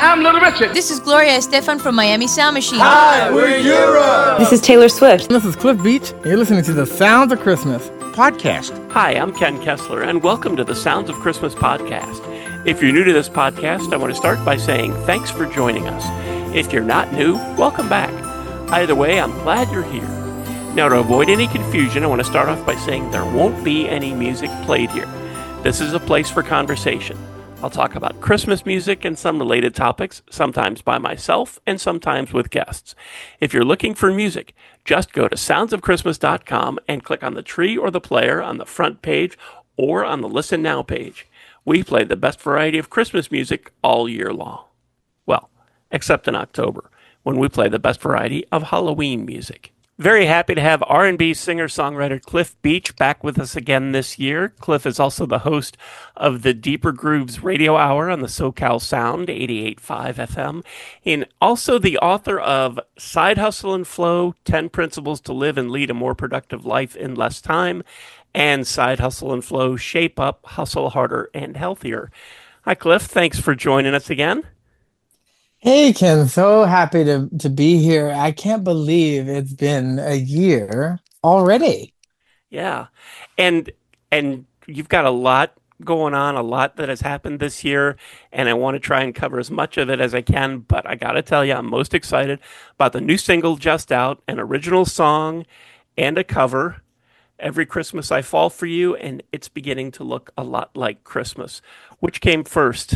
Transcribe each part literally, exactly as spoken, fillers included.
I'm Little Richard. This is Gloria Estefan from Miami Sound Machine. Hi, we're Europe. This is Taylor Swift. This is Cliff Beach, and you're listening to the Sounds of Christmas podcast. Hi, I'm Ken Kessler, and welcome to the Sounds of Christmas podcast. If you're new to this podcast, I want to start by saying thanks for joining us. If you're not new, welcome back. Either way, I'm glad you're here. Now, to avoid any confusion, I want to start off by saying there won't be any music played here. This is a place for conversation. I'll talk about Christmas music and some related topics, sometimes by myself and sometimes with guests. If you're looking for music, just go to sounds of christmas dot com and click on the tree or the player on the front page or on the Listen Now page. We play the best variety of Christmas music all year long. Well, except in October, when we play the best variety of Halloween music. Very happy to have R and B singer-songwriter Cliff Beach back with us again this year. Cliff is also the host of the Deeper Grooves Radio Hour on the SoCal Sound, eighty-eight point five F M, and also the author of Side Hustle and Flow, ten Principles to Live and Lead a More Productive Life in Less Time, and Side Hustle and Flow, Shape Up, Hustle Harder and Healthier. Hi, Cliff. Thanks for joining us again. Hey, Ken, so happy to, to be here. I can't believe it's been a year already. Yeah. And and you've got a lot going on, a lot that has happened this year, and I want to try and cover as much of it as I can, but I got to tell you, I'm most excited about the new single just out, an original song and a cover, Every Christmas I Fall for You, and it's beginning to look a lot like Christmas. Which came first?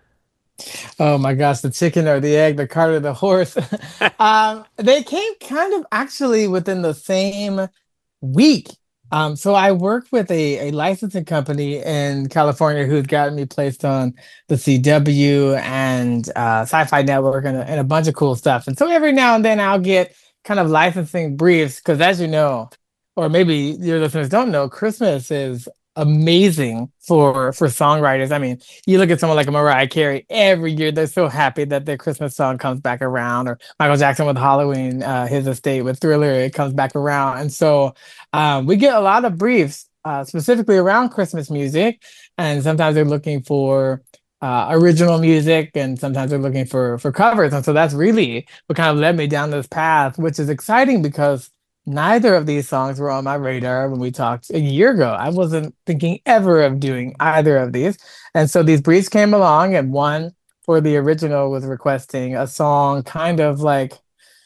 Oh my gosh, the chicken or the egg, the cart or the horse. um, they came kind of actually within the same week. Um, so I worked with a, a licensing company in California who's gotten me placed on the C W and uh, Sci-Fi Network and a, and a bunch of cool stuff. And so every now and then I'll get kind of licensing briefs because, as you know, or maybe your listeners don't know, Christmas is amazing for for songwriters. I mean, you look at someone like Mariah Carey, every year they're so happy that their Christmas song comes back around, or Michael Jackson with Halloween, uh, his estate with Thriller, it comes back around. And so um, we get a lot of briefs uh, specifically around Christmas music, and sometimes they're looking for uh, original music, and sometimes they're looking for for covers. And so that's really what kind of led me down this path, which is exciting because neither of these songs were on my radar when we talked a year ago. I wasn't thinking ever of doing either of these. And so these briefs came along, and one for the original was requesting a song kind of like,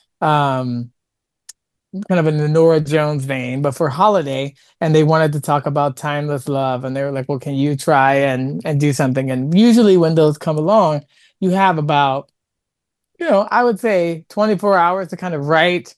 um, kind of in the Norah Jones vein, but for holiday. And they wanted to talk about timeless love. And they were like, well, can you try and, and do something? And usually when those come along, you have about, you know, I would say twenty-four hours to kind of write,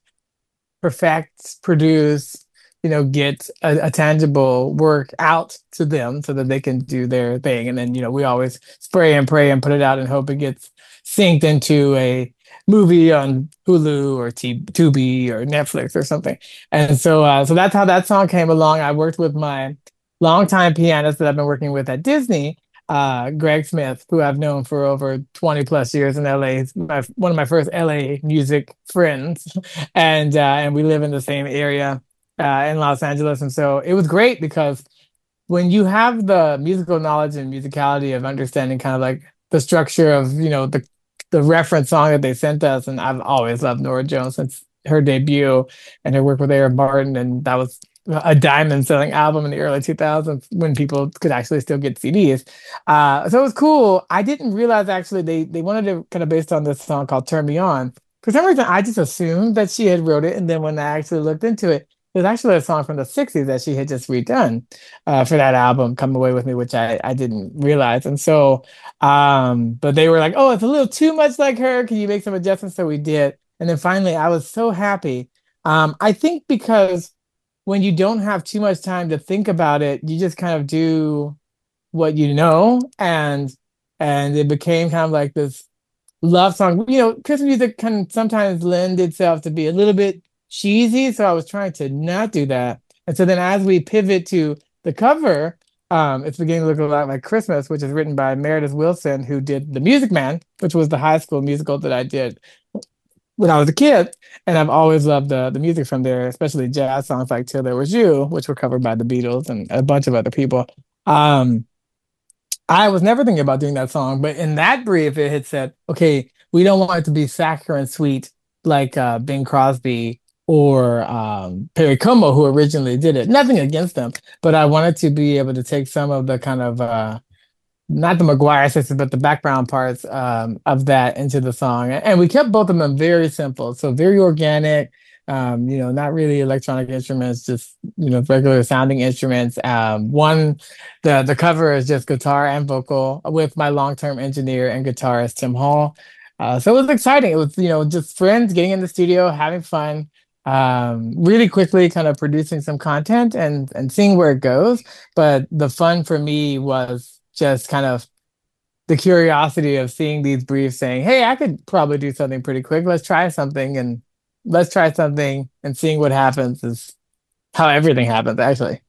perfect, produce, you know, get a, a tangible work out to them so that they can do their thing. And then, you know, we always spray and pray and put it out and hope it gets synced into a movie on Hulu or T- Tubi or Netflix or something. And so, uh, so that's how that song came along. I worked with my longtime pianist that I've been working with at Disney, uh, Greg Smith, who I've known for over twenty plus years in L A. He's my, one of my first L A music friends. And, uh, and we live in the same area, uh, in Los Angeles. And so it was great because when you have the musical knowledge and musicality of understanding kind of like the structure of, you know, the, the reference song that they sent us, and I've always loved Norah Jones since her debut and her work with Aaron Martin. And that was a diamond selling album in the early two thousands when people could actually still get C Ds. Uh, so it was cool. I didn't realize actually they, they wanted to kind of based on this song called Turn Me On. For some reason, I just assumed that she had wrote it. And then when I actually looked into it, it was actually a song from the sixties that she had just redone uh, for that album, Come Away With Me, which I, I didn't realize. And so, um, but they were like, oh, it's a little too much like her. Can you make some adjustments? So we did. And then finally, I was so happy. Um, I think because when you don't have too much time to think about it, you just kind of do what you know. And and it became kind of like this love song. You know, Christmas music can sometimes lend itself to be a little bit cheesy. So I was trying to not do that. And so then as we pivot to the cover, um, it's beginning to look a lot like Christmas, which is written by Meredith Willson, who did The Music Man, which was the high school musical that I did when I was a kid. And I've always loved the, the music from there, especially jazz songs like Till There Was You, which were covered by the Beatles and a bunch of other people. Um, I was never thinking about doing that song, but in that brief, it had said, okay, we don't want it to be saccharine sweet like uh, Bing Crosby or um, Perry Como, who originally did it. Nothing against them, but I wanted to be able to take some of the kind of uh, not the McGuire sisters, but the background parts um, of that into the song. And we kept both of them very simple, so very organic. Um, you know, not really electronic instruments, just you know, regular sounding instruments. Um, one, the the cover is just guitar and vocal with my long-term engineer and guitarist Tim Hall. Uh, so it was exciting. It was you know just friends getting in the studio, having fun, um, really quickly, kind of producing some content and and seeing where it goes. But the fun for me was just kind of the curiosity of seeing these briefs saying, hey, I could probably do something pretty quick. Let's try something and let's try something and seeing what happens is how everything happens, actually.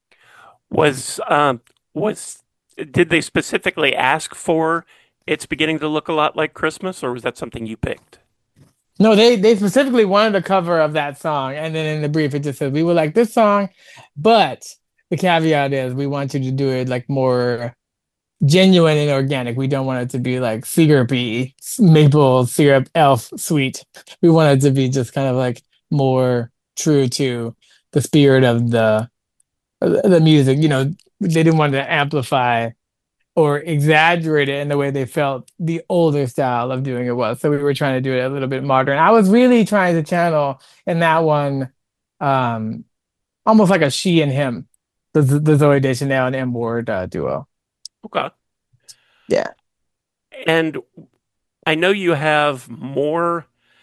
Was um was did they specifically ask for it's beginning to look a lot like Christmas, or was that something you picked? No, they they specifically wanted a cover of that song. And then in the brief, it just said, we would like this song, but the caveat is we want you to do it like more genuine and organic. We don't want it to be like syrupy, maple syrup elf sweet. We want it to be just kind of like more true to the spirit of the the music. You know, they didn't want to amplify or exaggerate it in the way they felt the older style of doing it was. So we were trying to do it a little bit modern. I was really trying to channel in that one, um, almost like a she and him, the the Zooey Deschanel and M Ward uh, duo. Okay. Yeah. And I know you have more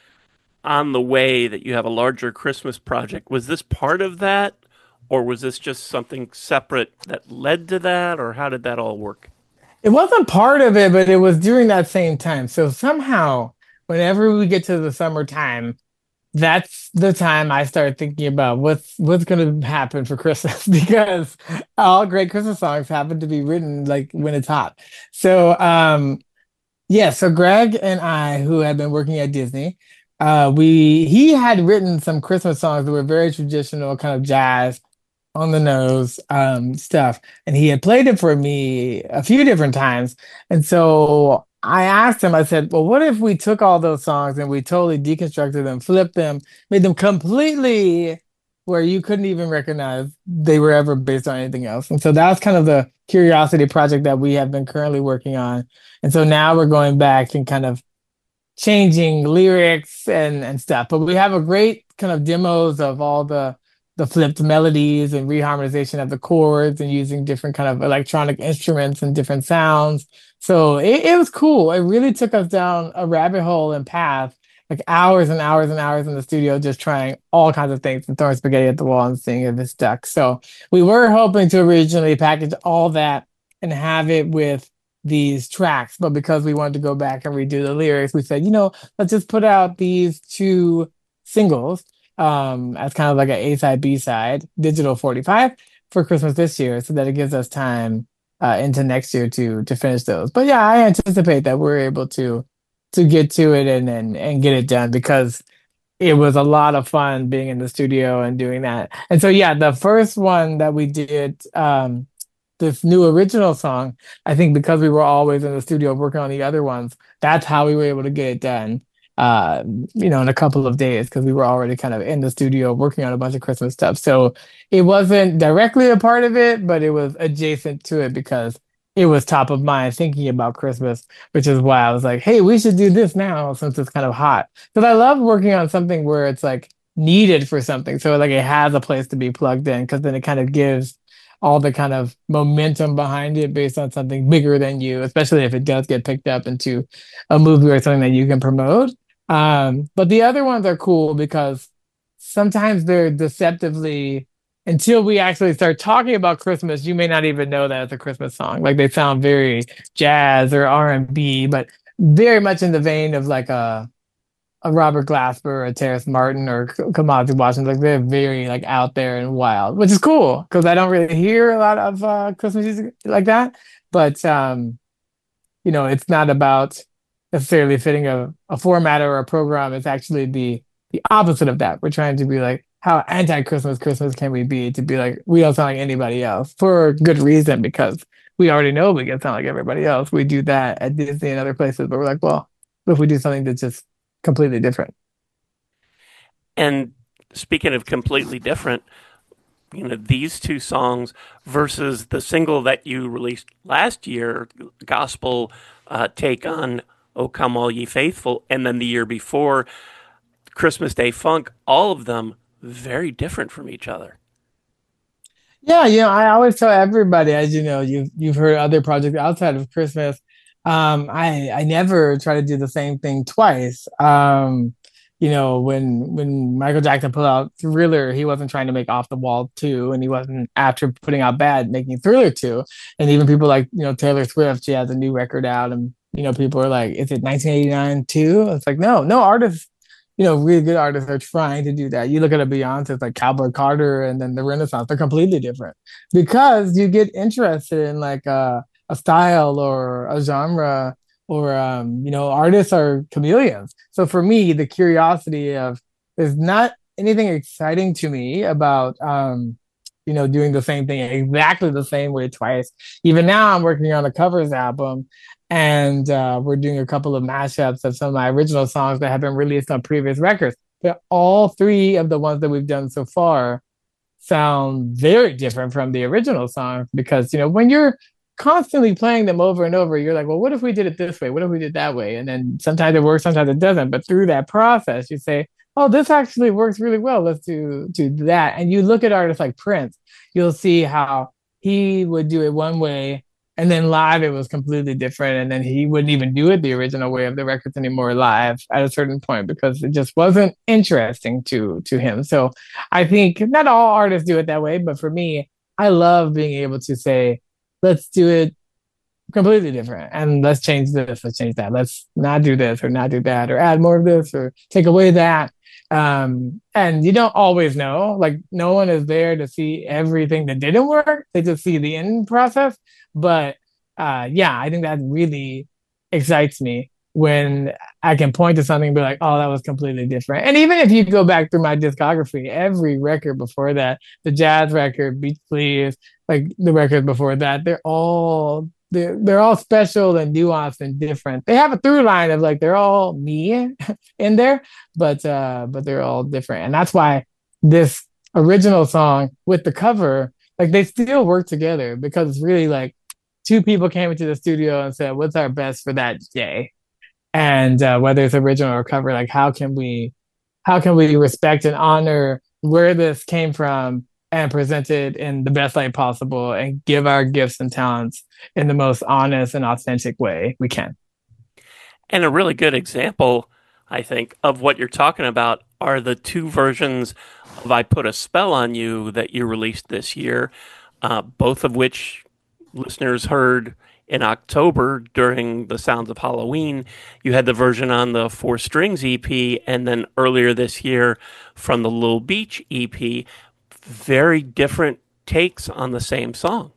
on the way, that you have a larger Christmas project. Was this part of that, or was this just something separate that led to that, or how did that all work? It wasn't part of it, but it was during that same time. So somehow, whenever we get to the summertime, that's the time I start thinking about what's what's going to happen for Christmas because all great Christmas songs happen to be written like when it's hot. So um yeah, so Greg and I, who had been working at Disney, uh we he had written some Christmas songs that were very traditional, kind of jazz on the nose um stuff, and he had played it for me a few different times. And so I asked him, I said, well, what if we took all those songs and we totally deconstructed them, flipped them, made them completely where you couldn't even recognize they were ever based on anything else? And so that was kind of the curiosity project that we have been currently working on. And so now we're going back and kind of changing lyrics and and stuff. But we have a great kind of demos of all the the flipped melodies and reharmonization of the chords and using different kind of electronic instruments and different sounds. So it, it was cool. It really took us down a rabbit hole and path, like hours and hours and hours in the studio, just trying all kinds of things and throwing spaghetti at the wall and seeing if it stuck. So we were hoping to originally package all that and have it with these tracks, but because we wanted to go back and redo the lyrics, we said, you know, let's just put out these two singles um as kind of like an A side, B side, digital forty-five for Christmas this year, so that it gives us time uh into next year to to finish those. But yeah, I anticipate that we're able to to get to it and and, and get it done because it was a lot of fun being in the studio and doing that. And so yeah, the first one that we did, um this new original song, I think because we were always in the studio working on the other ones, that's how we were able to get it done, uh, you know, in a couple of days because we were already kind of in the studio working on a bunch of Christmas stuff. So it wasn't directly a part of it, but it was adjacent to it because it was top of mind thinking about Christmas, which is why I was like, hey, we should do this now since it's kind of hot. Because I love working on something where it's like needed for something. So like it has a place to be plugged in because then it kind of gives all the kind of momentum behind it based on something bigger than you, especially if it does get picked up into a movie or something that you can promote. Um, but the other ones are cool because sometimes they're deceptively, until we actually start talking about Christmas, you may not even know that it's a Christmas song. Like they sound very jazz or R and B, but very much in the vein of like a a Robert Glasper, a Terrace Martin, or Kamasi Washington. Like they're very like out there and wild, which is cool because I don't really hear a lot of uh, Christmas music like that. But um, you know, it's not about necessarily fitting a, a format or a program. It's actually the the opposite of that. We're trying to be like, how anti-Christmas Christmas can we be to be like, we don't sound like anybody else for good reason because we already know we can sound like everybody else. We do that at Disney and other places, but we're like, well, what if we do something that's just completely different? And speaking of completely different, you know, these two songs versus the single that you released last year, gospel uh, take on "O Come All Ye Faithful," and then the year before, Christmas Day Funk, all of them very different from each other. Yeah, you know, I always tell everybody, as you know, you've you've heard other projects outside of Christmas. Um, I I never try to do the same thing twice. Um, you know, when when Michael Jackson put out Thriller, he wasn't trying to make Off the Wall two, and he wasn't after putting out Bad making Thriller two. And even people like, you know, Taylor Swift, she has a new record out, and you know, people are like, is it nineteen eighty-nine two? It's like, no, no artist, you know, really good artists are trying to do that. You look at a Beyonce, it's like Cowboy Carter and then the Renaissance, they're completely different because you get interested in like a, a style or a genre or, um, you know, artists are chameleons. So for me, the curiosity of there's not anything exciting to me about, um, you know, doing the same thing exactly the same way twice. Even now, I'm working on a covers album, and uh, we're doing a couple of mashups of some of my original songs that have been released on previous records. But all three of the ones that we've done so far sound very different from the original song because, you know, when you're constantly playing them over and over, you're like, well, what if we did it this way? What if we did that way? And then sometimes it works, sometimes it doesn't. But through that process, you say, oh, this actually works really well. Let's do, do that. And you look at artists like Prince, you'll see how he would do it one way, and then live it was completely different. And then he wouldn't even do it the original way of the records anymore live at a certain point because it just wasn't interesting to to him. So I think not all artists do it that way, but for me, I love being able to say, let's do it completely different and let's change this, let's change that. Let's not do this or not do that or add more of this or take away that. Um, and you don't always know, like no one is there to see everything that didn't work. They just see the end process. But uh, yeah, I think that really excites me when I can point to something and be like, oh, that was completely different. And even if you go back through my discography, every record before that, the jazz record, Beach Please, like the record before that, they're all they're, they're all special and nuanced and different. They have a through line of like they're all me in there, but uh, but they're all different. And that's why this original song with the cover, like they still work together because it's really like two people came into the studio and said, what's our best for that day? And uh, whether it's original or cover, like how can we how can we respect and honor where this came from and present it in the best light possible and give our gifts and talents in the most honest and authentic way we can. And a really good example, I think, of what you're talking about are the two versions of I Put a Spell on You that you released this year, uh, both of which listeners heard in October during the Sounds of Halloween. You had the version on the Four Strings E P, and then earlier this year from the Little Beach E P. Very different takes on the same song.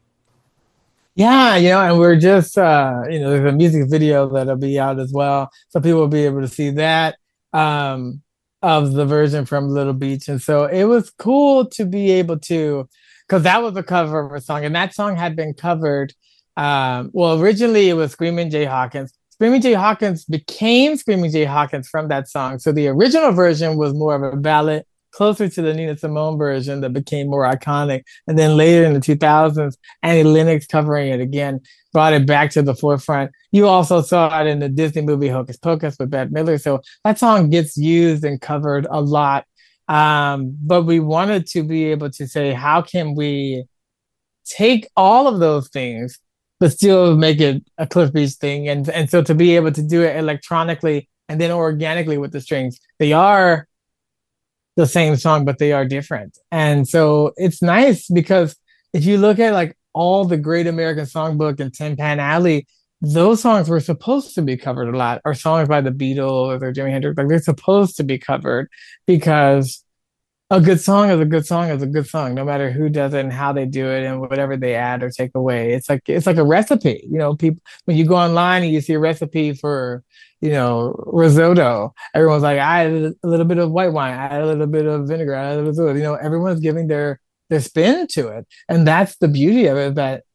Yeah, you know, and we're just, uh, you know, there's a music video that'll be out as well. So people will be able to see that um, of the version from Little Beach. And so it was cool to be able to, because that was a cover of a song, and that song had been covered. Um, well, originally it was Screaming Jay Hawkins. Screaming Jay Hawkins became Screaming Jay Hawkins from that song. So the original version was more of a ballad, closer to the Nina Simone version that became more iconic. And then later in the two thousands, Annie Lennox covering it again brought it back to the forefront. You also saw it in the Disney movie Hocus Pocus with Bette Midler. So that song gets used and covered a lot. Um, but we wanted to be able to say, how can we take all of those things, but still make it a Cliff Beach thing? And, and so to be able to do it electronically and then organically with the strings, they are the same song, but they are different. And so it's nice because if you look at like all the Great American Songbook and Tin Pan Alley, those songs were supposed to be covered a lot, or songs by the Beatles or Jimi Hendrix, like they're supposed to be covered because a good song is a good song is a good song, no matter who does it and how they do it and whatever they add or take away. It's like it's like a recipe. You know, people when you go online and you see a recipe for, you know, risotto, everyone's like, I added a little bit of white wine, I added a little bit of vinegar, I added a little, you know, everyone's giving their their spin to it. And that's the beauty of it, that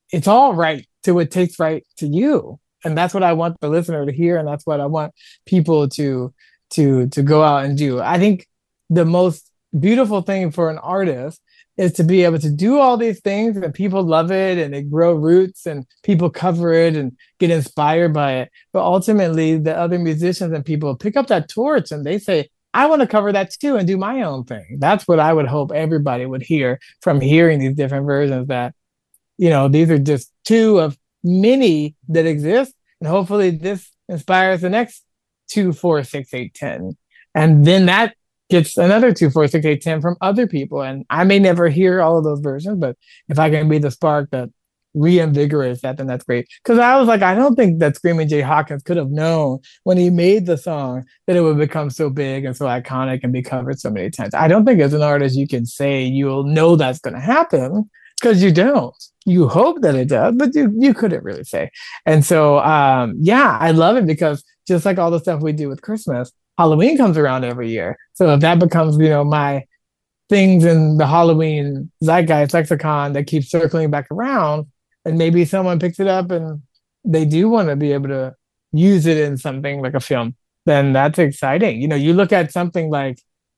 it's all right to what tastes right to you. And that's what I want the listener to hear. And that's what I want people to, to, to go out and do. I think the most beautiful thing for an artist is to be able to do all these things and people love it and they grow roots and people cover it and get inspired by it. But ultimately, the other musicians and people pick up that torch and they say, I want to cover that too and do my own thing. That's what I would hope everybody would hear from hearing these different versions, that, you know, these are just two of many that exist. And hopefully this inspires the next two, four, six, eight, ten. And then that gets another two, four, six, eight, ten from other people. And I may never hear all of those versions, but if I can be the spark that reinvigorates that, then that's great. Because I was like, I don't think that Screaming Jay Hawkins could have known when he made the song that it would become so big and so iconic and be covered so many times. I don't think as an artist you can say you'll know that's going to happen, because you don't. You hope that it does, but you you couldn't really say. And so, um, yeah, I love it, because just like all the stuff we do with Christmas, Halloween comes around every year. So if that becomes, you know, my things in the Halloween zeitgeist lexicon that keeps circling back around, and maybe someone picks it up and they do want to be able to use it in something like a film, then that's exciting. You know, you look at something like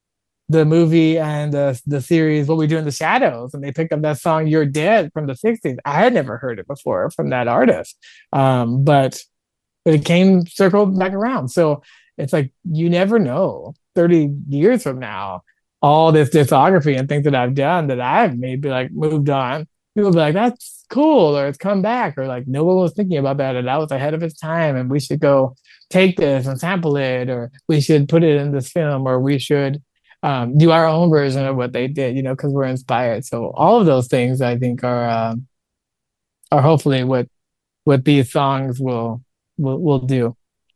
the movie and the, the series What We Do in the Shadows, and they pick up that song You're Dead from the sixties. I had never heard it before from that artist, um, but it came circled back around. So it's like, you never know thirty years from now, all this discography and things that I've done that I've maybe like moved on, people will be like, that's cool, or it's come back, or like, no one was thinking about that, and that was ahead of its time, and we should go take this and sample it, or we should put it in this film, or we should um, do our own version of what they did, you know, because we're inspired. So all of those things, I think, are um, are hopefully what what these songs will will will do.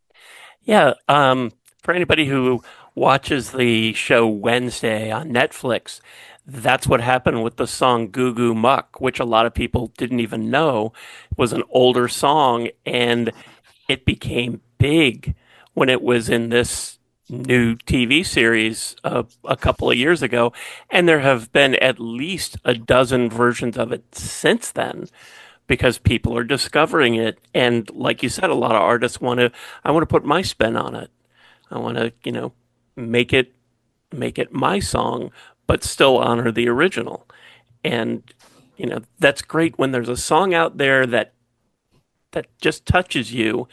Yeah. Um, for anybody who watches the show Wednesday on Netflix, that's what happened with the song Goo Goo Muck, which a lot of people didn't even know was an older song, and it became big when it was in this new T V series uh, a couple of years ago, and there have been at least a dozen versions of it since then, because people are discovering it. And like you said, a lot of artists want to, I want to put my spin on it. I want to, you know, make it, make it my song, but still honor the original. And, you know, that's great when there's a song out there that, that just touches you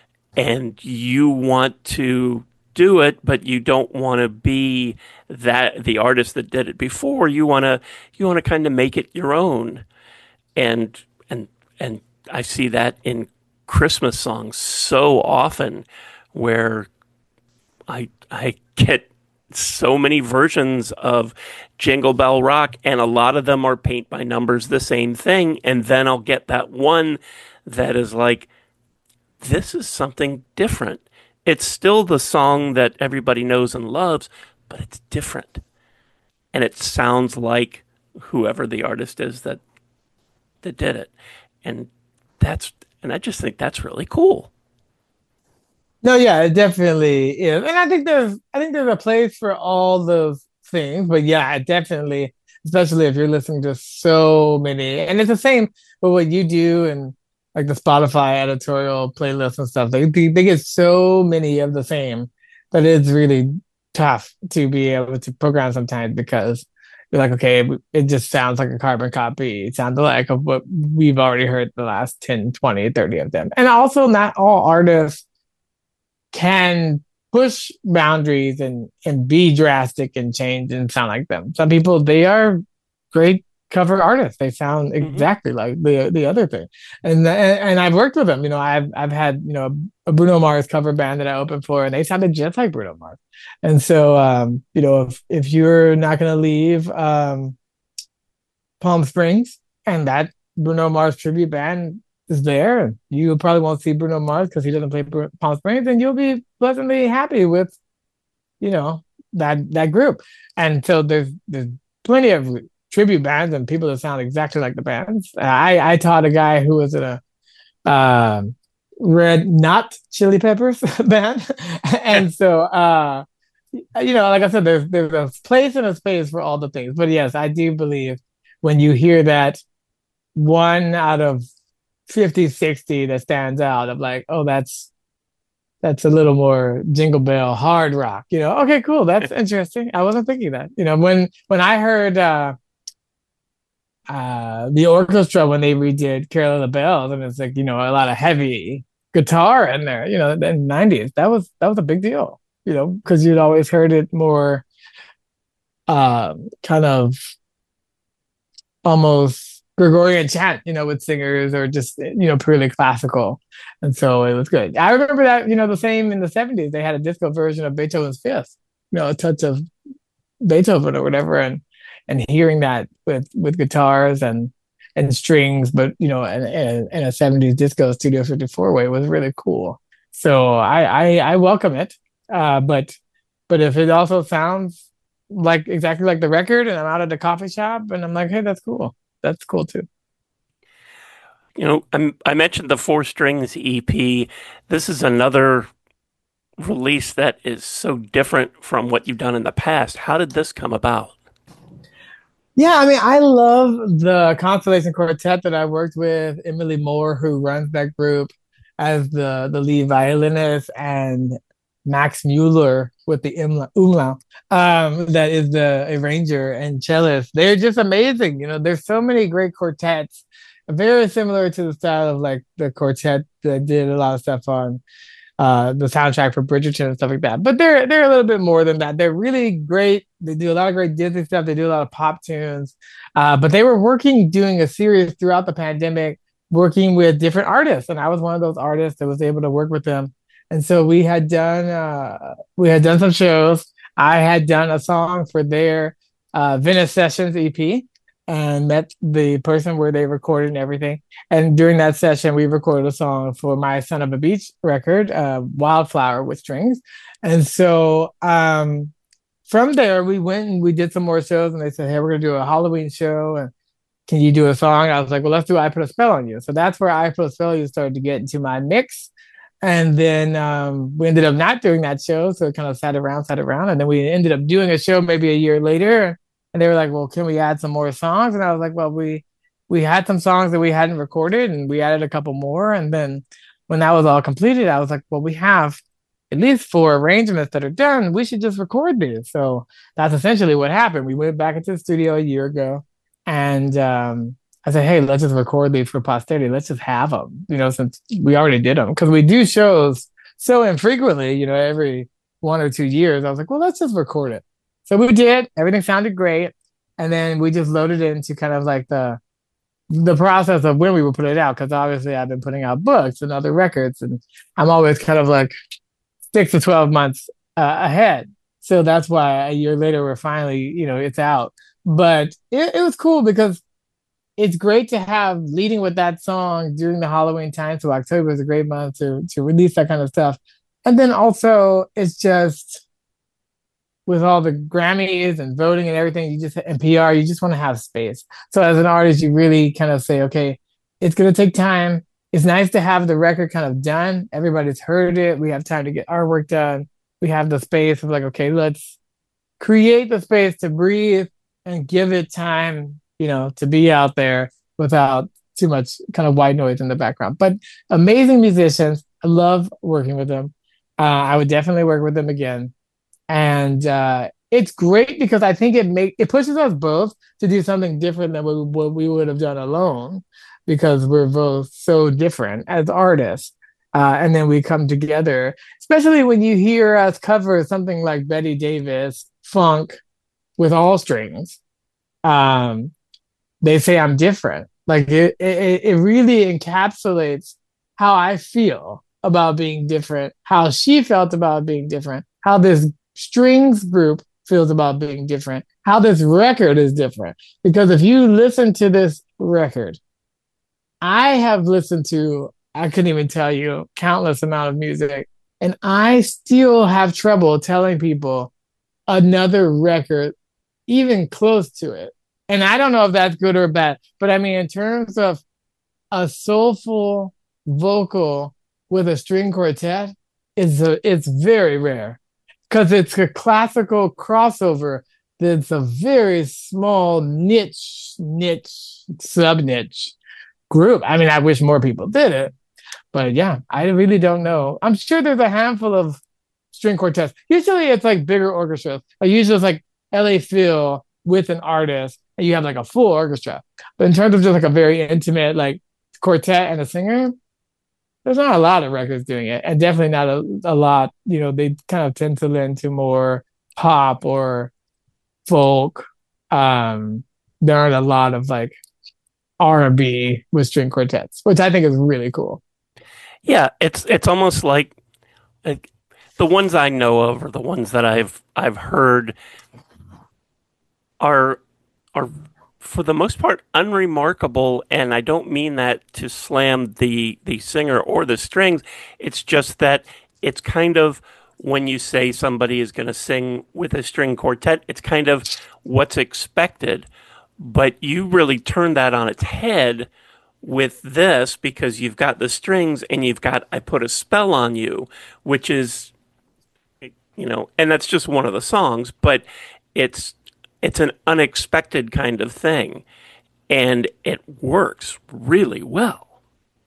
and you want to do it, but you don't want to be that, the artist that did it before. You want to, you want to kind of make it your own. And, and, and I see that in Christmas songs so often, where I, I get so many versions of Jingle Bell Rock, and a lot of them are paint by numbers, the same thing. And then I'll get that one that is like, this is something different. It's still the song that everybody knows and loves, but it's different. And it sounds like whoever the artist is that that did it. And that's, and I just think that's really cool. No, yeah, it definitely is. And I think there's I think there's a place for all those things. But yeah, it definitely, especially if you're listening to so many, and it's the same with what you do and like the Spotify editorial playlists and stuff. They they they get so many of the same that it's really tough to be able to program sometimes, because you're like, okay, it just sounds like a carbon copy. It sounds like of what we've already heard the last ten, twenty, thirty of them. And also, not all artists can push boundaries and, and be drastic and change and sound like them. Some people, they are great cover artists. They sound exactly mm-hmm. like the the other thing. And, and and I've worked with them. You know, I've I've had, you know, a Bruno Mars cover band that I opened for, and they sounded just like Bruno Mars. And so, um, you know, if, if you're not going to leave um, Palm Springs and that Bruno Mars tribute band is there, you probably won't see Bruno Mars because he doesn't play Palm Springs, and you'll be pleasantly happy with, you know, that that group. And so there's there's plenty of tribute bands and people that sound exactly like the bands. I I taught a guy who was in a uh, Red Not Chili Peppers band, and so uh, you know, like I said, there's there's a place and a space for all the things. But yes, I do believe when you hear that one out of fifty, sixty that stands out. I'm like, oh, that's that's a little more Jingle Bell hard rock, you know. Okay, cool. That's interesting. I wasn't thinking that. You know, when when I heard uh uh the orchestra when they redid Carol of the Bells, and it's like, you know, a lot of heavy guitar in there, you know, in the nineties. That was that was a big deal, you know, because you'd always heard it more uh kind of almost Gregorian chant, you know, with singers, or just, you know, purely classical. And so it was good. I remember that, you know, the same in the seventies, they had a disco version of Beethoven's Fifth, you know, a touch of Beethoven or whatever. And, and hearing that with, with guitars and, and strings, but, you know, in, in, in a seventies disco Studio fifty-four way was really cool. So I, I, I welcome it. Uh, but, but if it also sounds like exactly like the record, and I'm out at the coffee shop and I'm like, hey, that's cool. That's cool too. You know, I'm, I mentioned the Four Strings E P. This is another release that is so different from what you've done in the past. How did this come about? Yeah, I mean, I love the Constellation Quartet that I worked with. Emily Moore, who runs that group, as the, the lead violinist, and Max Mueller with the umlaut, um, that is the arranger and cellist. They're just amazing. You know, there's so many great quartets, very similar to the style of like the quartet that did a lot of stuff on uh, the soundtrack for Bridgerton and stuff like that. But they're they're a little bit more than that. They're really great. They do a lot of great Disney stuff. They do a lot of pop tunes. Uh, but they were working, doing a series throughout the pandemic, working with different artists, and I was one of those artists that was able to work with them. And so we had done uh, we had done some shows. I had done a song for their uh, Venice Sessions E P, and met the person where they recorded and everything. And during that session, we recorded a song for my Son of a Beach record, uh, Wildflower with Strings. And so um, from there, we went and we did some more shows, and they said, hey, we're going to do a Halloween show, and can you do a song? I was like, well, let's do I Put a Spell on You. So that's where I Put a Spell on You started to get into my mix. And then um, we ended up not doing that show. So it kind of sat around, sat around. And then we ended up doing a show maybe a year later. And they were like, well, can we add some more songs? And I was like, well, we we had some songs that we hadn't recorded, and we added a couple more. And then when that was all completed, I was like, well, we have at least four arrangements that are done. We should just record these. So that's essentially what happened. We went back into the studio a year ago, and um, I said, hey, let's just record these for posterity. Let's just have them, you know, since we already did them. Because we do shows so infrequently, you know, every one or two years. I was like, well, let's just record it. So we did. Everything sounded great. And then we just loaded it into kind of like the the process of when we would put it out. Because obviously I've been putting out books and other records, and I'm always kind of like six to twelve months uh, ahead. So that's why a year later, we're finally, you know, it's out. But it, it was cool because it's great to have leading with that song during the Halloween time. So October is a great month to to release that kind of stuff. And then also it's just with all the Grammys and voting and everything, you just, and P R, you just want to have space. So as an artist, you really kind of say, okay, it's going to take time. It's nice to have the record kind of done. Everybody's heard it. We have time to get our work done. We have the space of like, okay, let's create the space to breathe and give it time, you know, to be out there without too much kind of white noise in the background. But amazing musicians. I love working with them. Uh, I would definitely work with them again. And uh, it's great because I think it make it pushes us both to do something different than what, what we would have done alone, because we're both so different as artists. Uh, and then we come together, especially when you hear us cover something like Betty Davis, funk with all strings. Um, they say I'm different. Like it, it, it really encapsulates how I feel about being different, how she felt about being different, how this strings group feels about being different, how this record is different. Because if you listen to this record, I have listened to, I couldn't even tell you, countless amount of music, and I still have trouble telling people another record even close to it. And I don't know if that's good or bad, but I mean, in terms of a soulful vocal with a string quartet, it's a, it's very rare, because it's a classical crossover that's a very small niche, niche, sub niche group. I mean, I wish more people did it, but yeah, I really don't know. I'm sure there's a handful of string quartets. Usually it's like bigger orchestras. Like usually it's like L A Phil with an artist and you have like a full orchestra. But in terms of just like a very intimate like quartet and a singer, there's not a lot of records doing it. And definitely not a, a lot, you know, they kind of tend to lend to more pop or folk. Um, there aren't a lot of like R and B with string quartets, which I think is really cool. Yeah, it's it's almost like, like the ones I know of, or the ones that I've I've heard, are are for the most part unremarkable, and I don't mean that to slam the the singer or the strings. It's just that it's kind of, when you say somebody is going to sing with a string quartet, it's kind of what's expected. But you really turn that on its head with this, because you've got the strings and you've got I Put a Spell on You, which is, you know, and that's just one of the songs, but it's it's an unexpected kind of thing, and it works really well.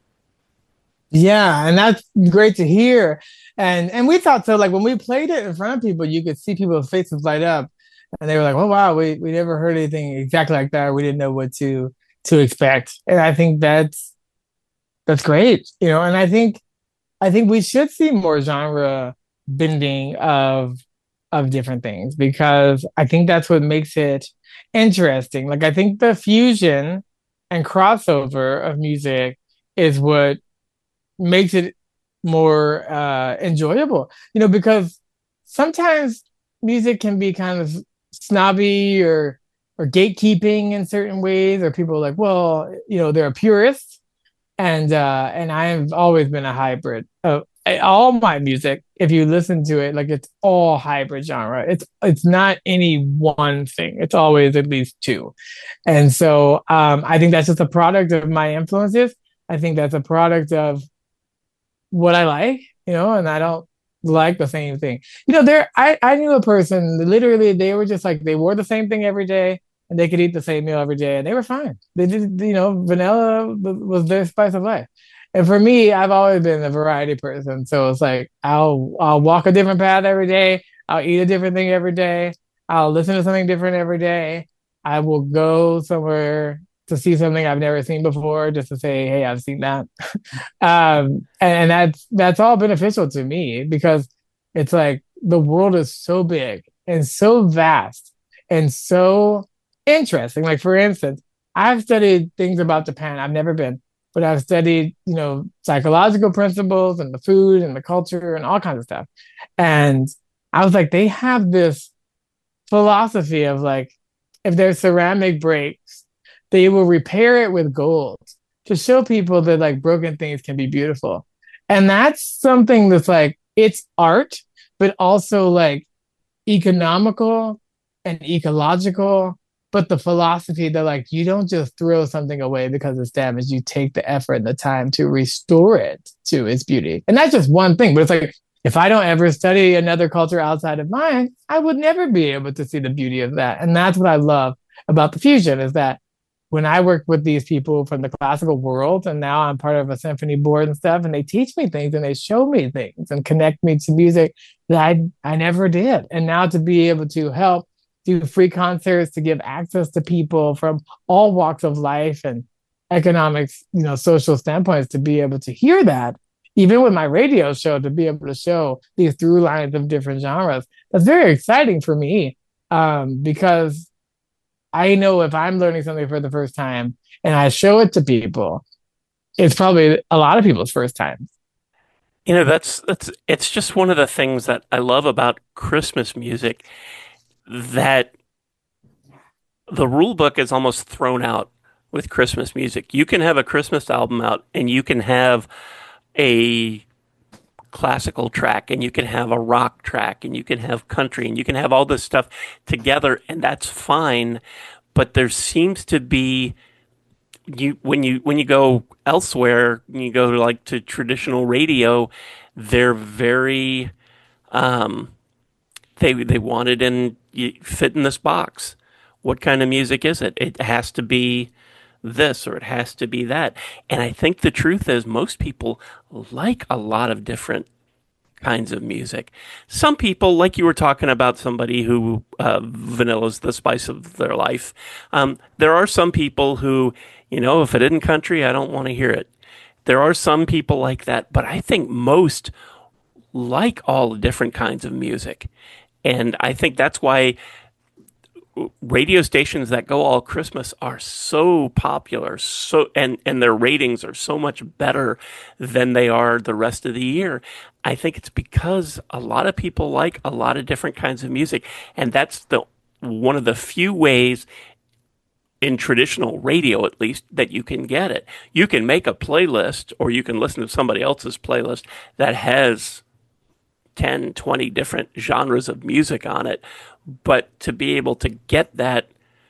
Yeah, and that's great to hear. And and we thought so. Like when we played it in front of people, you could see people's faces light up, and they were like, "Oh wow, we we never heard anything exactly like that. We didn't know what to to expect." And I think that's that's great, you know. And I think I think we should see more genre bending of of different things, because I think that's what makes it interesting. Like I think the fusion and crossover of music is what makes it more uh enjoyable, you know, because sometimes music can be kind of snobby or or gatekeeping in certain ways, or people are like, well, you know, they're a purist, and uh and I've always been a hybrid of all my music. If you listen to it, like it's all hybrid genre. It's it's not any one thing. It's always at least two. And so um I think that's just a product of my influences. I think that's a product of what I like, you know, and I don't like the same thing. You know, there I, I knew a person, literally they were just like, they wore the same thing every day and they could eat the same meal every day and they were fine. They did, you know, vanilla was their spice of life. And for me, I've always been a variety person. So it's like I'll I'll walk a different path every day. I'll eat a different thing every day. I'll listen to something different every day. I will go somewhere to see something I've never seen before, just to say, hey, I've seen that. um, and that's that's all beneficial to me, because it's like the world is so big and so vast and so interesting. Like for instance, I've studied things about Japan. I've never been, but I've studied, you know, psychological principles and the food and the culture and all kinds of stuff. And I was like, they have this philosophy of like, if their ceramic breaks, they will repair it with gold to show people that like broken things can be beautiful. And that's something that's like, it's art, but also like economical and ecological. But the philosophy that like, you don't just throw something away because it's damaged. You take the effort and the time to restore it to its beauty. And that's just one thing, but it's like, if I don't ever study another culture outside of mine, I would never be able to see the beauty of that. And that's what I love about the fusion, is that when I work with these people from the classical world, and now I'm part of a symphony board and stuff, and they teach me things and they show me things and connect me to music that I, I never did. And now to be able to help do free concerts, to give access to people from all walks of life and economics, you know, social standpoints, to be able to hear that, even with my radio show, to be able to show these through lines of different genres. That's very exciting for me, um, because I know if I'm learning something for the first time and I show it to people, it's probably a lot of people's first time. You know, that's that's it's just one of the things that I love about Christmas music, that the rule book is almost thrown out with Christmas music. You can have a Christmas album out and you can have a classical track and you can have a rock track and you can have country and you can have all this stuff together, and that's fine. But there seems to be, you when you when you go elsewhere, you go like to traditional radio, they're very um they they want it in, you fit in this box. What kind of music is it? It has to be this or it has to be that. And I think the truth is most people like a lot of different kinds of music. Some people, like you were talking about somebody who uh, vanilla's the spice of their life. Um, there are some people who, you know, if it isn't country, I don't want to hear it. There are some people like that, but I think most like all the different kinds of music. And I think that's why radio stations that go all Christmas are so popular, so and, and their ratings are so much better than they are the rest of the year. I think it's because a lot of people like a lot of different kinds of music, and that's the one of the few ways in traditional radio, at least, that you can get it. You can make a playlist, or you can listen to somebody else's playlist that has ten, twenty different genres of music on it. But to be able to get that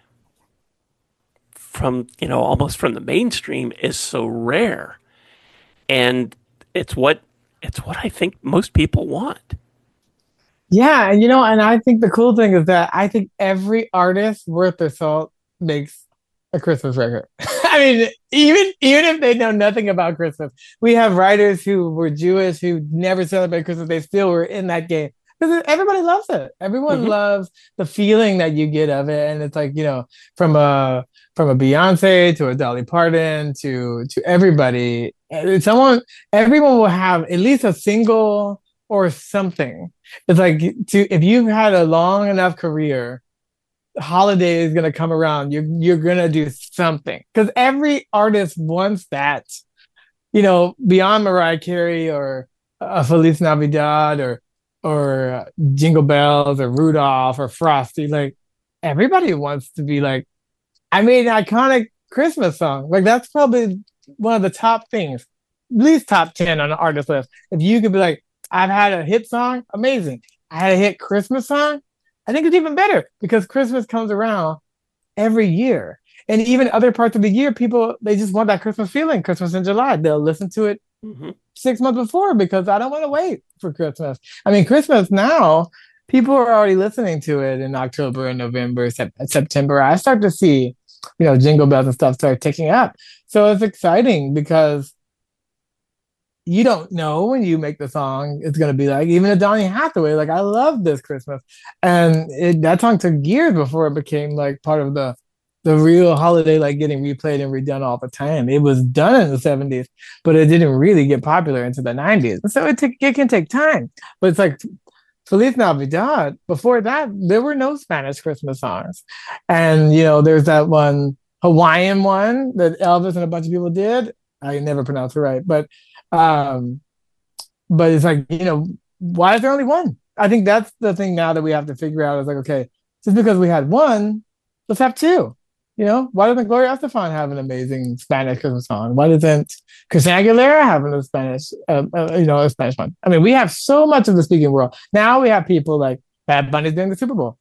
from, you know, almost from the mainstream is so rare. And it's what it's what I think most people want. Yeah, and you know, and I think the cool thing is that I think every artist worth their salt makes a Christmas record. I mean, even even if they know nothing about Christmas, we have writers who were Jewish who never celebrated Christmas. They still were in that game because everybody loves it. Everyone mm-hmm. loves the feeling that you get of it, and it's like, you know, from a from a Beyonce to a Dolly Parton to to everybody, someone, everyone will have at least a single or something. It's like, to if you've had a long enough career, holiday is going to come around. You're, you're going to do something, because every artist wants that, you know, beyond Mariah Carey or uh, Feliz Navidad or, or uh, Jingle Bells or Rudolph or Frosty. Like, everybody wants to be like, I made an iconic Christmas song. Like, that's probably one of the top things, at least top ten on the artist list. If you could be like, I've had a hit song, amazing. I had a hit Christmas song, I think it's even better, because Christmas comes around every year. And even other parts of the year, people, they just want that Christmas feeling. Christmas in July, they'll listen to it mm-hmm. six months before, because I don't want to wait for Christmas. I mean, Christmas now, people are already listening to it in October and November, sep- September. I start to see, you know, Jingle Bells and stuff start ticking up. So it's exciting, because you don't know when you make the song it's going to be like. Even a Donny Hathaway, like, I love this Christmas, and it, that song took years before it became like part of the the real holiday, like getting replayed and redone all the time. It was done in the seventies, but it didn't really get popular into the nineties, and so it, t- it can take time. But it's like Feliz Navidad, before that there were no Spanish Christmas songs, and you know, there's that one Hawaiian one that Elvis and a bunch of people did. I never pronounced it right, but Um, but it's like, you know, why is there only one? I think that's the thing now that we have to figure out, is like, okay, just because we had one, let's have two. You know, why doesn't Gloria Estefan have an amazing Spanish Christmas song? Why doesn't Christina Aguilera have a Spanish, uh, uh, you know, a Spanish one? I mean, we have so much of the speaking world. Now we have people like Bad Bunny doing the Super Bowl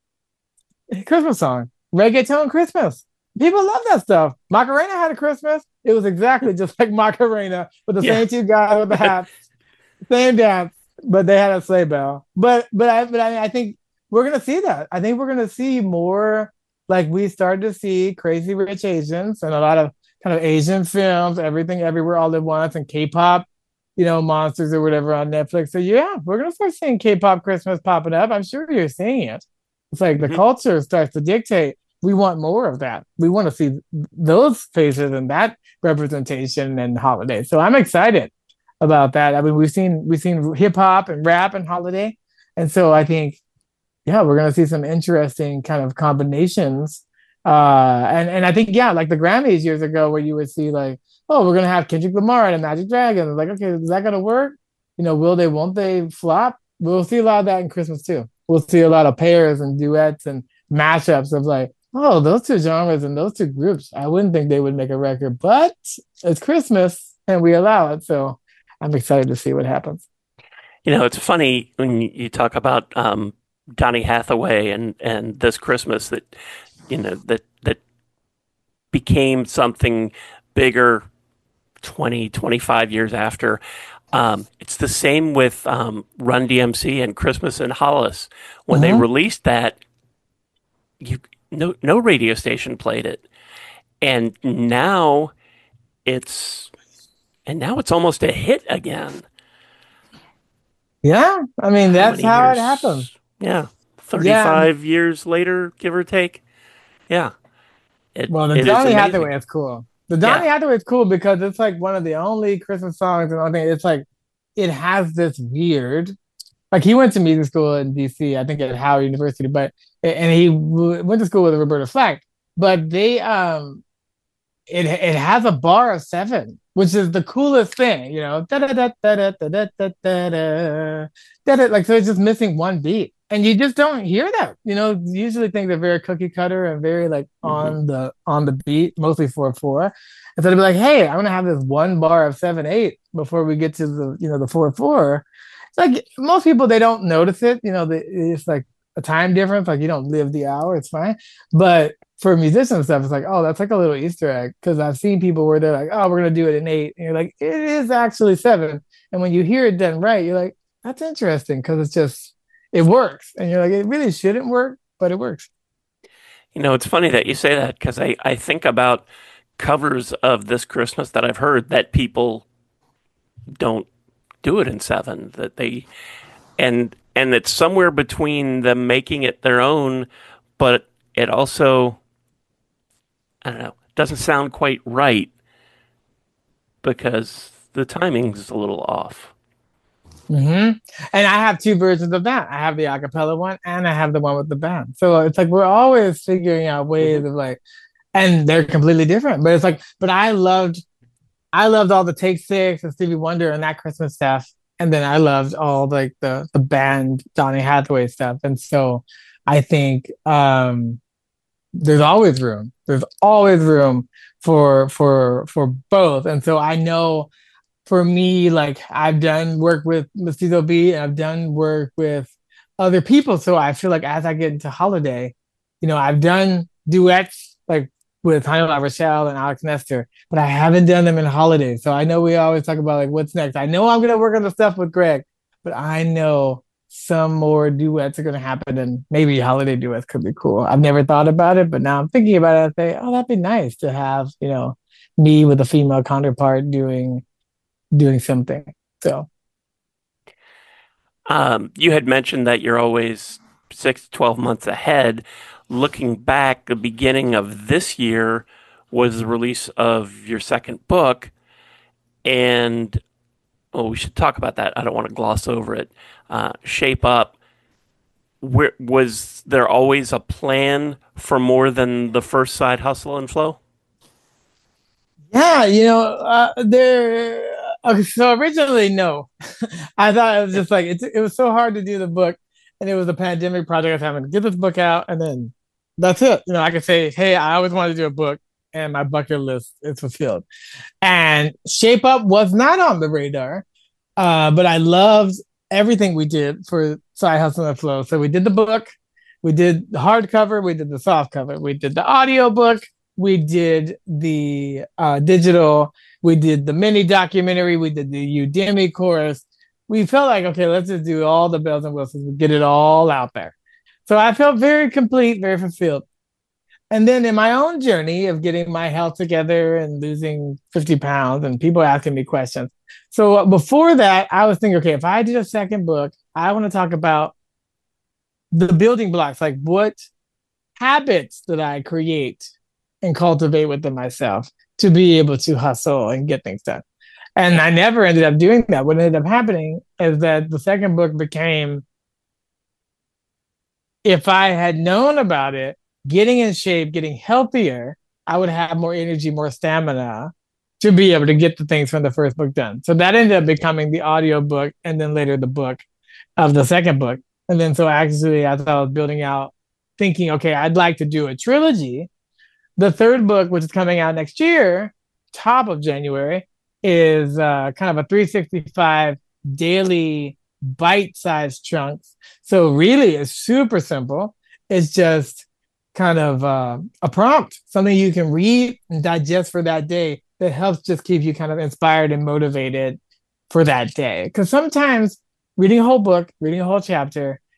Christmas song, reggaeton Christmas. People love that stuff. Macarena had a Christmas. It was exactly just like Macarena, with the yeah. same two guys with the hats, same dance, but they had a sleigh bell. But but I but I, I think we're gonna see that. I think we're gonna see more, like we started to see Crazy Rich Asians and a lot of kind of Asian films, Everything Everywhere All at Once, and K-pop, you know, monsters or whatever on Netflix. So yeah, we're gonna start seeing K-pop Christmas popping up. I'm sure you're seeing it. It's like the mm-hmm. culture starts to dictate. We want more of that. We want to see those faces and that representation and holiday. So I'm excited about that. I mean, we've seen we've seen hip hop and rap and holiday, and so I think, yeah, we're gonna see some interesting kind of combinations. Uh, and and I think, yeah, like the Grammys years ago, where you would see like, oh, we're gonna have Kendrick Lamar and Magic Dragon. Like, okay, is that gonna work? You know, will they? Won't they flop? We'll see a lot of that in Christmas too. We'll see a lot of pairs and duets and mashups of like, oh, those two genres and those two groups, I wouldn't think they would make a record, but it's Christmas and we allow it. So I'm excited to see what happens. You know, it's funny when you talk about um, Donny Hathaway and, and this Christmas that, you know, that, that became something bigger twenty, twenty-five years after. Um, it's the same with um, Run D M C and Christmas in Hollis. When mm-hmm. they released that, you No, no radio station played it, And now it's and now it's almost a hit again. Yeah, I mean, How that's many how years? it happens. Yeah, Yeah. thirty-five years later, give or take. Yeah, it Well, the it is Donny amazing. Hathaway is cool. The Yeah. Donny Hathaway is cool because it's like one of the only Christmas songs, and I think it's like it has this weird. Like he went to music school in D C, I think at Howard University, but and he w- went to school with Roberta Flack. But they um it it has a bar of seven, which is the coolest thing, you know. Da da da da da da da da da da da. Like so, it's just missing one beat, and you just don't hear that. You know, usually things are very cookie cutter and very like hmm on the on the beat, mostly four four. And so to be like, hey, I'm gonna have this one bar of seven eight before we get to the you know the four four. It's like most people they don't notice it. You know, they, it's like a time difference. Like you don't live the hour, it's fine, but for musicians and stuff, it's like, oh, that's like a little Easter egg. Because I've seen people where they're like, oh, we're gonna do it in eight, and you're like, it is actually seven. And when you hear it done right, you're like, that's interesting because it's just it works, and you're like, it really shouldn't work, but it works. You know, it's funny that you say that because I I think about covers of This Christmas that I've heard that people don't do it in seven. That they and and it's somewhere between them making it their own, but it also I don't know doesn't sound quite right because the timing's a little off. Mm-hmm. And I have two versions of that. I have the acapella one, and I have the one with the band. So it's like we're always figuring out hmm ways of like, and they're completely different. But it's like, but I loved I loved all the Take Six and Stevie Wonder and that Christmas stuff. And then I loved all like the the band Donny Hathaway stuff. And so I think um there's always room. There's always room for for for both. And so I know for me, like I've done work with Mestizo B and I've done work with other people. So I feel like as I get into holiday, you know, I've done duets like with Hannah La Rochelle and Alex Nestor, but I haven't done them in holiday. So I know we always talk about like what's next. I know I'm gonna work on the stuff with Greg, but I know some more duets are gonna happen and maybe holiday duets could be cool. I've never thought about it, but now I'm thinking about it. I say, oh, that'd be nice to have, you know, me with a female counterpart doing doing something. So Um, you had mentioned that you're always six to twelve months ahead. Looking back, the beginning of this year was the release of your second book. And, oh, we should talk about that. I don't want to gloss over it. Uh, Shape Up. Where, was there always a plan for more than the first side hustle and flow? yeah, you know, uh, there. Okay, so originally, no, I thought it was just like it. It was so hard to do the book, and it was a pandemic project. I was having to get this book out, and then that's it. You know, I could say, "Hey, I always wanted to do a book, and my bucket list is fulfilled." And Shape Up was not on the radar, uh, but I loved everything we did for Side Hustle and Flow. So we did the book, we did the hardcover, we did the soft cover, we did the audio book, we did the uh, digital, we did the mini documentary, we did the Udemy course. We felt like, okay, let's just do all the bells and whistles, get it all out there. So I felt very complete, very fulfilled. And then in my own journey of getting my health together and losing fifty pounds and people asking me questions. So before that, I was thinking, okay, if I did a second book, I want to talk about the building blocks, like what habits that I create and cultivate within myself to be able to hustle and get things done. And I never ended up doing that. What ended up happening is that the second book became, if I had known about it, getting in shape, getting healthier, I would have more energy, more stamina to be able to get the things from the first book done. So that ended up becoming the audio book and then later the book of the second book. And then so actually, as I was building out, thinking, okay, I'd like to do a trilogy. The third book, which is coming out next year, top of January, is uh, kind of a three sixty-five daily bite-sized chunks. So really, it's super simple. It's just kind of uh, a prompt, something you can read and digest for that day that helps just keep you kind of inspired and motivated for that day. Because sometimes reading a whole book, reading a whole chapter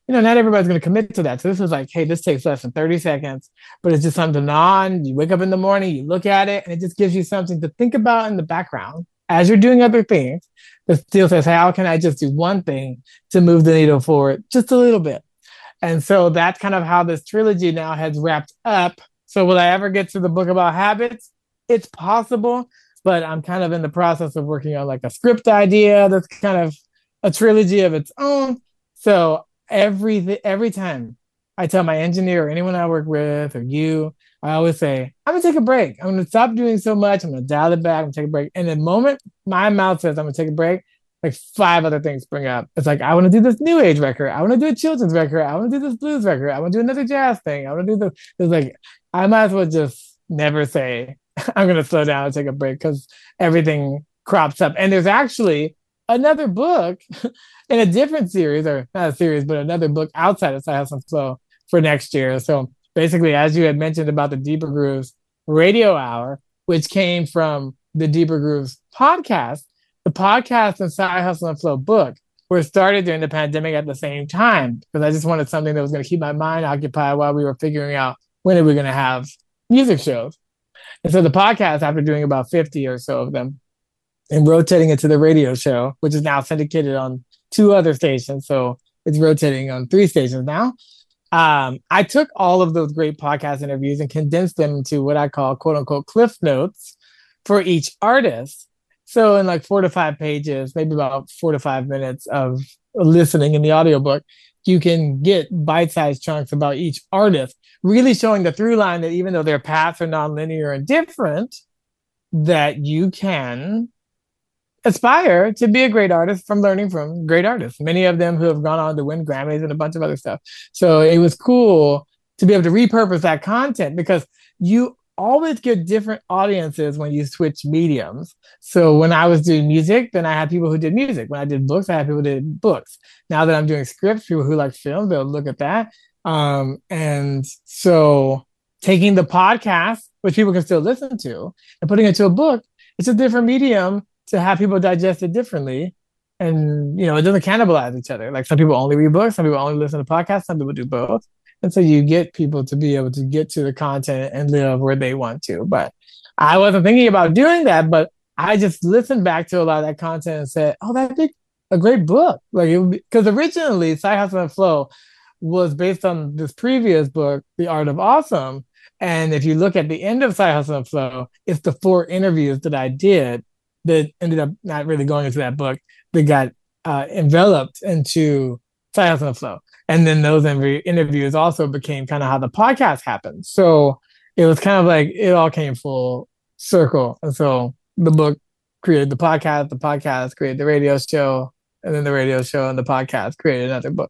you know, not everybody's going to commit to that. So this was like, hey, this takes less than thirty seconds, but it's just something on. You wake up in the morning, you look at it, and it just gives you something to think about in the background as you're doing other things. But still says, how can I just do one thing to move the needle forward just a little bit? And so that's kind of how this trilogy now has wrapped up. So will I ever get to the book about habits? It's possible, but I'm kind of in the process of working on like a script idea that's kind of a trilogy of its own. So every every time I tell my engineer or anyone I work with or you, I always say, I'm gonna take a break. I'm gonna stop doing so much. I'm gonna dial it back. I'm gonna take a break. And the moment my mouth says I'm gonna take a break, like five other things spring up. It's like, I want to do this new age record. I want to do a children's record. I want to do this blues record. I want to do another jazz thing. I want to do this. It's like, I might as well just never say I'm going to slow down and take a break because everything crops up. And there's actually another book in a different series, or not a series, but another book outside of Side Hustle and Flow for next year. So basically, as you had mentioned about the Deeper Grooves radio hour, which came from the Deeper Grooves podcast, the podcast and Side Hustle and Flow book were started during the pandemic at the same time because I just wanted something that was going to keep my mind occupied while we were figuring out when are we going to have music shows. And so the podcast, after doing about fifty or so of them and rotating it to the radio show, which is now syndicated on two other stations, so it's rotating on three stations now. Um, I took all of those great podcast interviews and condensed them into what I call quote unquote cliff notes for each artist. So in like four to five pages, maybe about four to five minutes of listening in the audiobook, you can get bite-sized chunks about each artist, really showing the through line that even though their paths are nonlinear and different, that you can aspire to be a great artist from learning from great artists, many of them who have gone on to win Grammys and a bunch of other stuff. So it was cool to be able to repurpose that content because you always get different audiences when you switch mediums. So when I was doing music, then I had people who did music. When I did books, I had people who did books. Now that I'm doing scripts, people who like film, they'll look at that. Um, and so taking the podcast, which people can still listen to, and putting it to a book, it's a different medium to have people digest it differently. And, you know, it doesn't cannibalize each other. Like some people only read books, some people only listen to podcasts, some people do both. And so you get people to be able to get to the content and live where they want to. But I wasn't thinking about doing that, but I just listened back to a lot of that content and said, oh, that'd be a great book. Like, because originally Side Hustle and Flow was based on this previous book, The Art of Awesome. And if you look at the end of Side Hustle and Flow, it's the four interviews that I did that ended up not really going into that book that got uh, enveloped into Side Hustle and Flow. And then those interviews also became kind of how the podcast happened. So it was kind of like it all came full circle. And so the book created the podcast, the podcast created the radio show, and then the radio show and the podcast created another book.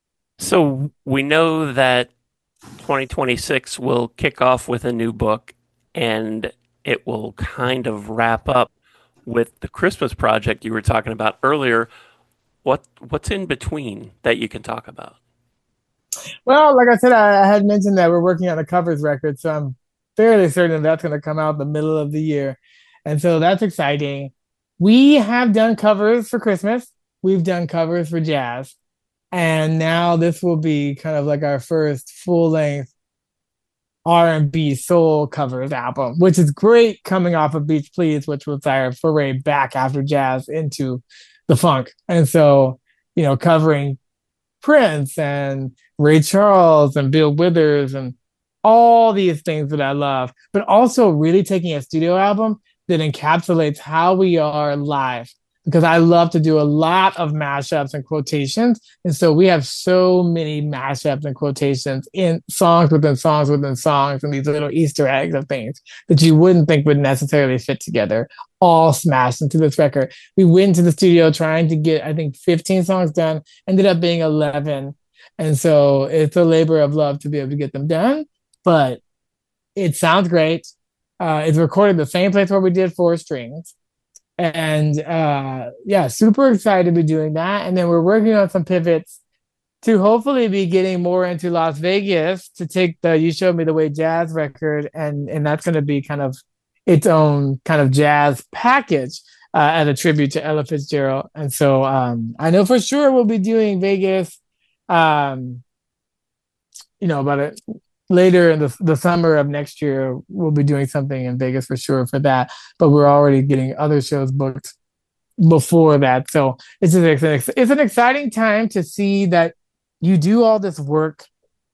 So we know that twenty twenty-six will kick off with a new book, and it will kind of wrap up with the Christmas project you were talking about earlier. What what's in between that you can talk about? Well, like I said, I, I had mentioned that we're working on a covers record, so I'm fairly certain that's going to come out the middle of the year. And so that's exciting. We have done covers for Christmas. We've done covers for jazz. And now this will be kind of like our first full-length R and B soul covers album, which is great coming off of Beach Please, which was our foray back after jazz into the funk. And so, you know, covering Prince and Ray Charles and Bill Withers and all these things that I love, but also really taking a studio album that encapsulates how we are live, because I love to do a lot of mashups and quotations. And so we have so many mashups and quotations in songs within songs within songs and these little Easter eggs of things that you wouldn't think would necessarily fit together, all smashed into this record. We went to the studio trying to get, I think, fifteen songs done, ended up being eleven. And so it's a labor of love to be able to get them done, but it sounds great. Uh, it's recorded the same place where we did Four Strings. And uh, yeah, super excited to be doing that. And then we're working on some pivots to hopefully be getting more into Las Vegas to take the You Showed Me the Way jazz record. And, and that's going to be kind of its own kind of jazz package uh, as a tribute to Ella Fitzgerald. And so um, I know for sure we'll be doing Vegas Um, you know, about it later in the the summer of next year, we'll be doing something in Vegas for sure for that. But we're already getting other shows booked before that, so it's an it's an exciting time to see that you do all this work,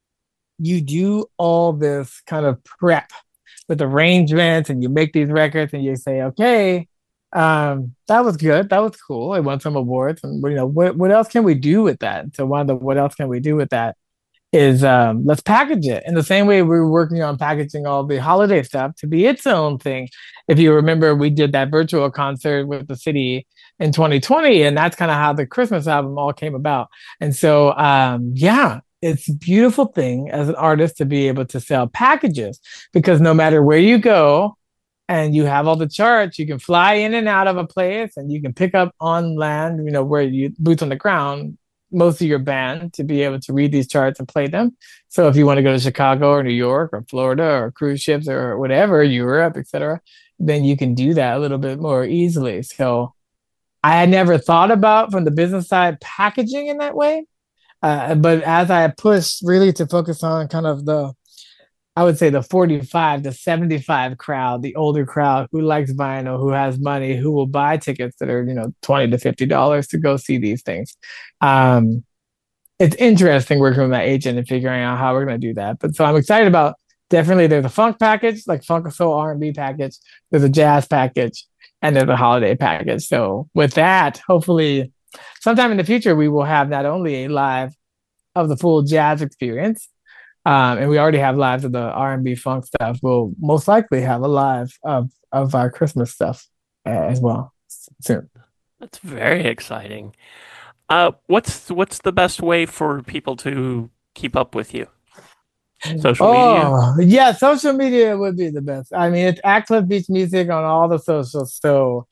you do all this kind of prep with arrangements, and you make these records, and you say, okay, um, that was good, that was cool, I won some awards, and you know what what else can we do with that? So one of the what else can we do with that is um, let's package it in the same way we were working on packaging all the holiday stuff to be its own thing. If you remember, we did that virtual concert with the city in twenty twenty, and that's kind of how the Christmas album all came about. And so, um, yeah, it's a beautiful thing as an artist to be able to sell packages because no matter where you go, and you have all the charts, you can fly in and out of a place and you can pick up on land, you know, where you boots on the ground, most of your band to be able to read these charts and play them. So if you want to go to Chicago or New York or Florida or cruise ships or whatever, Europe, et cetera, then you can do that a little bit more easily. So I had never thought about from the business side packaging in that way. Uh, but as I pushed really to focus on kind of the I would say the forty-five to seventy-five crowd, the older crowd who likes vinyl, who has money, who will buy tickets that are, you know, twenty to fifty dollars to go see these things. Um, it's interesting working with my agent and figuring out how we're going to do that. But so I'm excited about definitely there's a funk package, like funk soul R and B package. There's a jazz package and there's a holiday package. So with that, hopefully sometime in the future, we will have not only a live of the full jazz experience, Um, and we already have lives of the R and B funk stuff. We'll most likely have a live of, of our Christmas stuff uh, as well soon. That's very exciting. Uh, what's what's the best way for people to keep up with you? Social oh, media? yeah, social media would be the best. I mean, it's at Cliff Beach Music on all the socials. So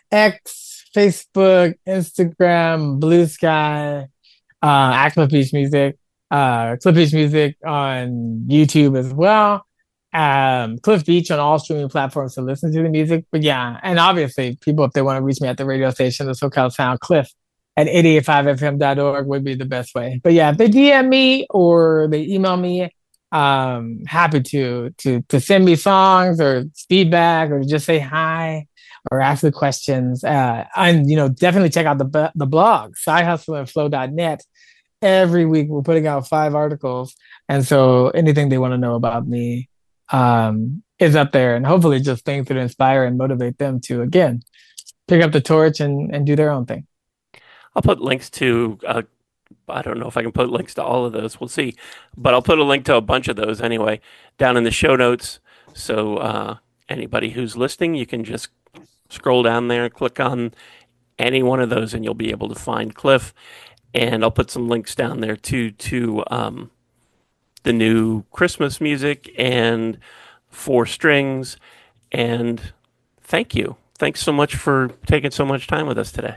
X, Facebook, Instagram, Blue Sky, uh, at Cliff Beach Music. Uh, Cliff Beach Music on YouTube as well. Um, Cliff Beach on all streaming platforms to listen to the music. But yeah, and obviously people, if they want to reach me at the radio station, the SoCal Sound, Cliff at eight eighty-five f m dot org would be the best way. But yeah, if they D M me or they email me, um, happy to, to, to send me songs or feedback or just say hi or ask the questions. Uh, and, you know, definitely check out the, the blog, side hustle and flow dot net. Every week we're putting out five articles. And so anything they want to know about me um, is up there, and hopefully just things that inspire and motivate them to, again, pick up the torch and, and do their own thing. I'll put links to, uh, I don't know if I can put links to all of those. We'll see. But I'll put a link to a bunch of those anyway down in the show notes. So uh, anybody who's listening, you can just scroll down there, click on any one of those, and you'll be able to find Cliff. And I'll put some links down there too to um, the new Christmas music and Four Strings. And thank you. Thanks so much for taking so much time with us today.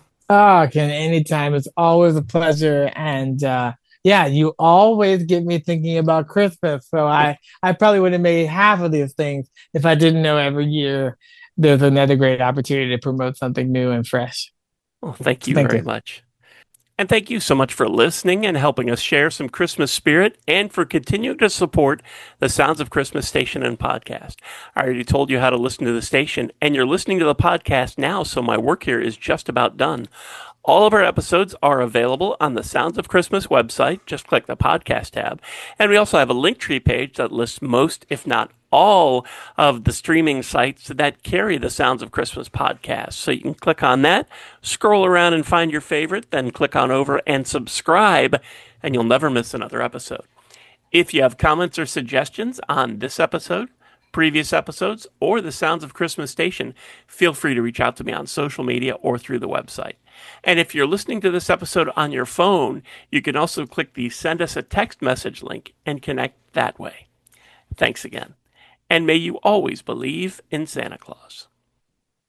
Oh, Ken, anytime. It's always a pleasure. And uh, yeah, you always get me thinking about Christmas. So I, I probably would have made half of these things if I didn't know every year there's another great opportunity to promote something new and fresh. Well, thank you Thank very you. much. And thank you so much for listening and helping us share some Christmas spirit and for continuing to support the Sounds of Christmas station and podcast. I already told you how to listen to the station, and you're listening to the podcast now, so my work here is just about done. All of our episodes are available on the Sounds of Christmas website. Just click the podcast tab. And we also have a Linktree page that lists most, if not all, of the streaming sites that carry the Sounds of Christmas podcast. So you can click on that, scroll around and find your favorite, then click on over and subscribe, and you'll never miss another episode. If you have comments or suggestions on this episode, previous episodes, or the Sounds of Christmas station, feel free to reach out to me on social media or through the website. And if you're listening to this episode on your phone, you can also click the Send Us a Text Message link and connect that way. Thanks again. And may you always believe in Santa Claus.